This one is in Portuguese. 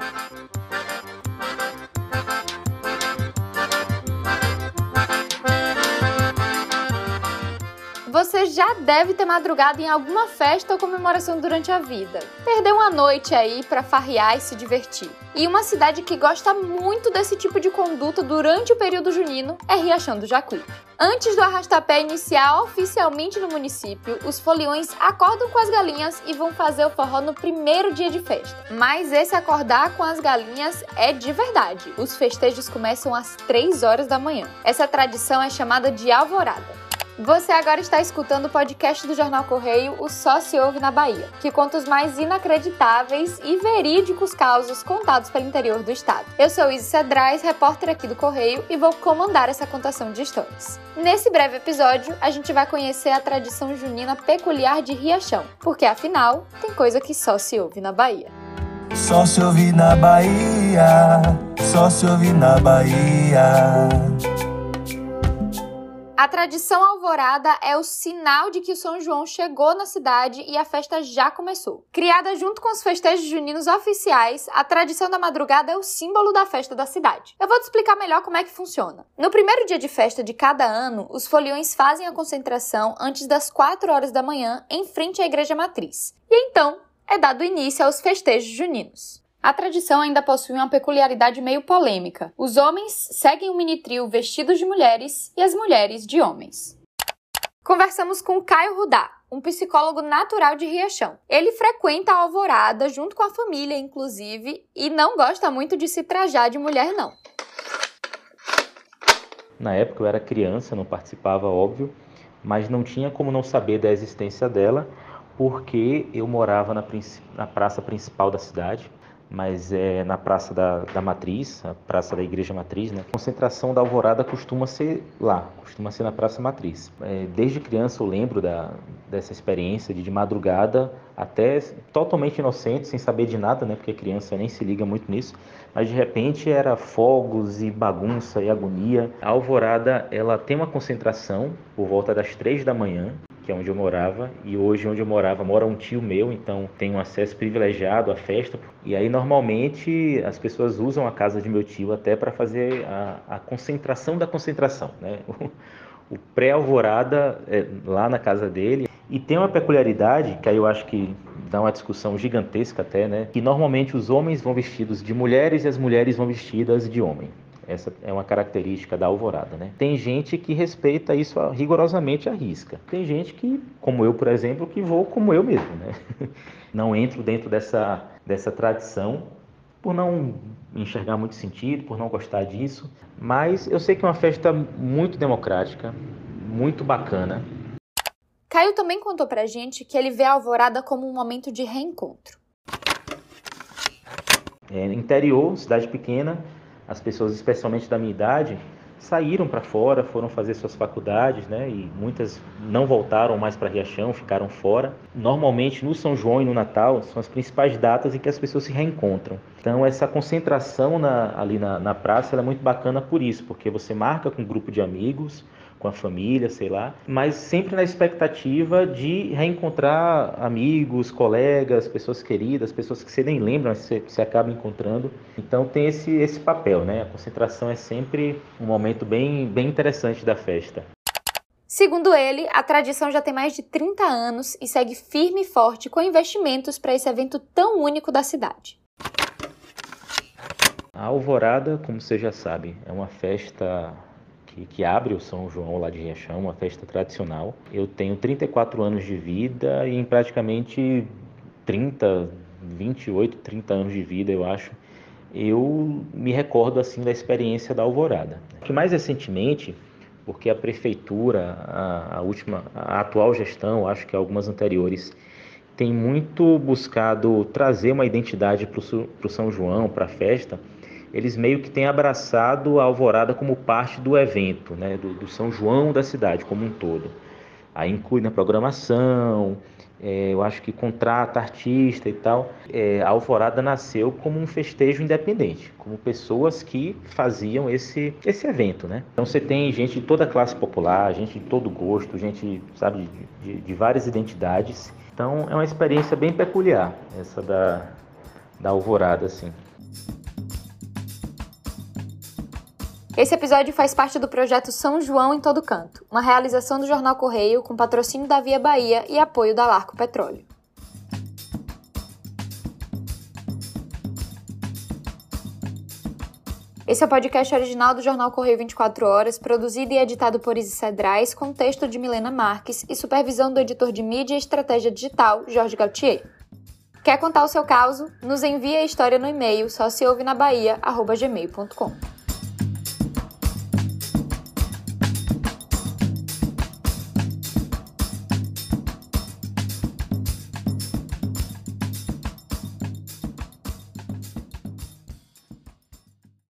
Você já deve ter madrugado em alguma festa ou comemoração durante a vida. Perdeu uma noite aí pra farrear e se divertir. E uma cidade que gosta muito desse tipo de conduta durante o período junino é Riachão do Jacuípe. Antes do arrastapé iniciar oficialmente no município, os foliões acordam com as galinhas e vão fazer o forró no primeiro dia de festa. Mas esse acordar com as galinhas é de verdade. Os festejos começam às 3 horas da manhã. Essa tradição é chamada de alvorada. Você agora está escutando o podcast do Jornal Correio, o Só Se Ouve na Bahia, que conta os mais inacreditáveis e verídicos causos contados pelo interior do estado. Eu sou Izzy Cedrais, repórter aqui do Correio, e vou comandar essa contação de histórias. Nesse breve episódio, a gente vai conhecer a tradição junina peculiar de Riachão, porque afinal, tem coisa que só se ouve na Bahia. Só se ouve na Bahia, só se ouve na Bahia. A tradição alvorada é o sinal de que o São João chegou na cidade e a festa já começou. Criada junto com os festejos juninos oficiais, a tradição da madrugada é o símbolo da festa da cidade. Eu vou te explicar melhor como é que funciona. No primeiro dia de festa de cada ano, os foliões fazem a concentração antes das 4 horas da manhã em frente à igreja matriz. E então, é dado início aos festejos juninos. A tradição ainda possui uma peculiaridade meio polêmica. Os homens seguem o mini-trio vestidos de mulheres e as mulheres de homens. Conversamos com Caio Rudá, um psicólogo natural de Riachão. Ele frequenta a alvorada junto com a família, inclusive, e não gosta muito de se trajar de mulher, não. Na época eu era criança, não participava, óbvio, mas não tinha como não saber da existência dela, porque eu morava na praça principal da cidade, mas é na Praça da Matriz, a Praça da Igreja Matriz, né? A concentração da alvorada costuma ser lá, costuma ser na Praça Matriz. Desde criança eu lembro dessa experiência de madrugada, até totalmente inocente, sem saber de nada, né? Porque criança nem se liga muito nisso, mas de repente era fogos e bagunça e agonia. A alvorada, ela tem uma concentração por volta das 3 da manhã, que é onde eu morava, e hoje onde eu morava mora um tio meu, então tenho um acesso privilegiado à festa. E aí normalmente as pessoas usam a casa de meu tio até para fazer a concentração da concentração, né? O pré-alvorada é lá na casa dele. E tem uma peculiaridade, que aí eu acho que dá uma discussão gigantesca até, né? Que normalmente os homens vão vestidos de mulheres e as mulheres vão vestidas de homem. Essa é uma característica da alvorada, né? Tem gente que respeita isso rigorosamente à risca. Tem gente que, como eu, por exemplo, que vou como eu mesmo, né? Não entro dentro dessa tradição por não enxergar muito sentido, por não gostar disso. Mas eu sei que é uma festa muito democrática, muito bacana. Caio também contou pra gente que ele vê a alvorada como um momento de reencontro. Interior, cidade pequena, as pessoas, especialmente da minha idade, saíram para fora, foram fazer suas faculdades, né? E muitas não voltaram mais para Riachão, ficaram fora. Normalmente no São João e no Natal são as principais datas em que as pessoas se reencontram. Então essa concentração ali na praça ela é muito bacana por isso, porque você marca com um grupo de amigos, com a família, sei lá, mas sempre na expectativa de reencontrar amigos, colegas, pessoas queridas, pessoas que você nem lembra, mas você acaba encontrando. Então tem esse papel, né? A concentração é sempre um momento bem interessante da festa. Segundo ele, a tradição já tem mais de 30 anos e segue firme e forte com investimentos para esse evento tão único da cidade. A alvorada, como você já sabe, é uma festa que abre o São João lá de Riachão, uma festa tradicional. Eu tenho 34 anos de vida e em praticamente 28, 30 anos de vida, eu acho, eu me recordo assim da experiência da alvorada. Que mais recentemente, porque a prefeitura, a atual gestão, acho que algumas anteriores, tem muito buscado trazer uma identidade para o São João, para a festa. Eles meio que têm abraçado a alvorada como parte do evento, né, do São João da cidade como um todo. Aí inclui na programação, eu acho que contrata artista e tal. A alvorada nasceu como um festejo independente, como pessoas que faziam esse evento, né? Então você tem gente de toda a classe popular, gente de todo gosto, gente, sabe, de várias identidades. Então é uma experiência bem peculiar, essa da alvorada, assim. Esse episódio faz parte do projeto São João em Todo Canto, uma realização do Jornal Correio com patrocínio da Via Bahia e apoio da Larco Petróleo. Esse é o podcast original do Jornal Correio 24 Horas, produzido e editado por Isis Cedrais, com texto de Milena Marques e supervisão do editor de mídia e estratégia digital, Jorge Gautier. Quer contar o seu caso? Nos envie a história no e-mail sociouvenabahia@gmail.com.